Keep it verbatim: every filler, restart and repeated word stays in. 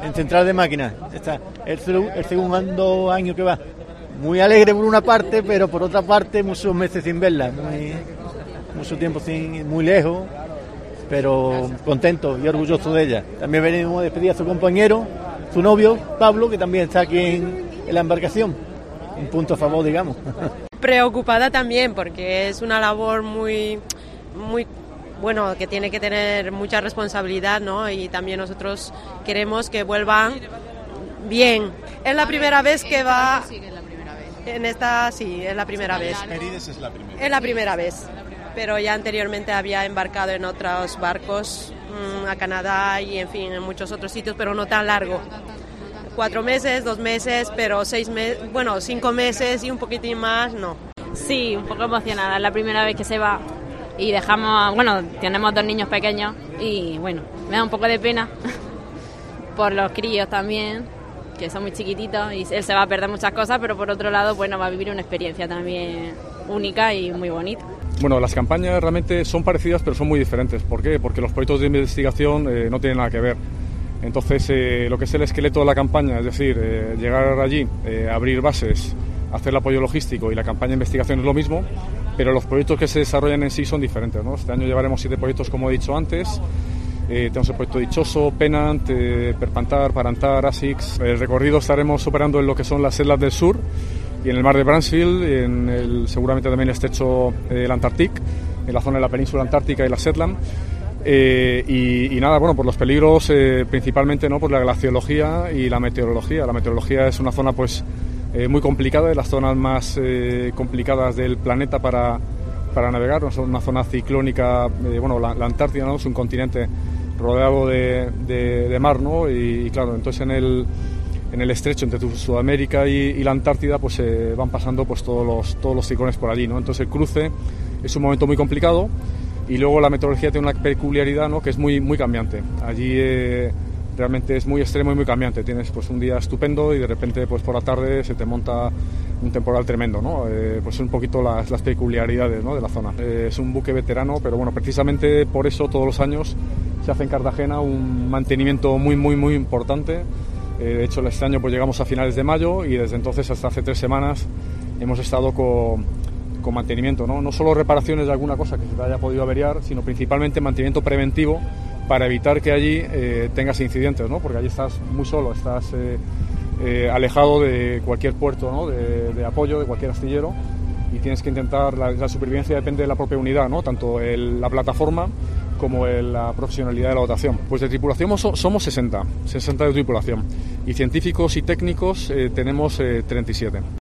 en central de máquinas. Está el, el segundo año que va. Muy alegre por una parte, pero por otra parte muchos meses sin verla, muy, mucho tiempo sin, muy lejos, pero contento y orgulloso de ella. También venimos a despedir a su compañero, su novio, Pablo, que también está aquí en, en la embarcación. Un punto a favor, digamos. Preocupada también, porque es una labor muy, muy, bueno, que tiene que tener mucha responsabilidad, ¿no? Y también nosotros queremos que vuelvan bien. Es la primera vez que va... En esta sí, es la primera vez. Mérides es la primera. Es la primera vez, pero ya anteriormente había embarcado en otros barcos, mmm, a Canadá y en fin, en muchos otros sitios, pero no tan largo. Cuatro meses, dos meses, pero seis meses, bueno, cinco meses y un poquitín más, no. Sí, un poco emocionada, es la primera vez que se va y dejamos, bueno, tenemos dos niños pequeños y bueno, me da un poco de pena por los críos también, que son muy chiquititos y él se va a perder muchas cosas, pero por otro lado, bueno, va a vivir una experiencia también única y muy bonita. Bueno, las campañas realmente son parecidas, pero son muy diferentes. ¿Por qué? Porque los proyectos de investigación eh, no tienen nada que ver. Entonces, eh, lo que es el esqueleto de la campaña, es decir, eh, llegar allí, eh, abrir bases, hacer el apoyo logístico y la campaña de investigación es lo mismo, pero los proyectos que se desarrollan en sí son diferentes, ¿no? Este año llevaremos siete proyectos, como he dicho antes. Eh, tenemos el proyecto Dichoso, Pennant, eh, Perpantar, Parantar, ASICS. El recorrido estaremos operando en lo que son las islas del sur y en el mar de Bransfield, en el, seguramente también el estrecho del Antarctic, en la zona de la península antártica y la Shetland. Eh, y, y nada, bueno, por los peligros eh, principalmente, ¿no?, por la glaciología y la meteorología. La meteorología es una zona pues eh, muy complicada, de las zonas más eh, complicadas del planeta para, para navegar. Es una zona ciclónica, eh, bueno, la, la Antártida, ¿no?, es un continente rodeado de, de, de mar, ¿no? Y, y claro, entonces en el, en el estrecho entre Sudamérica y, y la Antártida pues eh, van pasando pues todos los, todos los ciclones por allí, ¿no? Entonces el cruce es un momento muy complicado. Y luego la meteorología tiene una peculiaridad, ¿no?, que es muy, muy cambiante. Allí eh, realmente es muy extremo y muy cambiante. Tienes pues un día estupendo y de repente pues por la tarde se te monta un temporal tremendo, ¿no? Eh, pues son un poquito las, las peculiaridades, ¿no?, de la zona. Eh, es un buque veterano, pero bueno, precisamente por eso todos los años se hace en Cartagena un mantenimiento muy, muy, muy importante. Eh, de hecho, este año pues llegamos a finales de mayo y desde entonces hasta hace tres semanas hemos estado con... con mantenimiento, ¿no? No solo reparaciones de alguna cosa que se te haya podido averiar, sino principalmente mantenimiento preventivo para evitar que allí eh, tengas incidentes, ¿no? Porque allí estás muy solo, estás eh, eh, alejado de cualquier puerto, ¿no?, de, de apoyo, de cualquier astillero, y tienes que intentar, la, la supervivencia depende de la propia unidad, ¿no?, tanto el, la plataforma como el, la profesionalidad de la dotación. Pues de tripulación somos sesenta, sesenta de tripulación, y científicos y técnicos eh, tenemos eh, treinta y siete.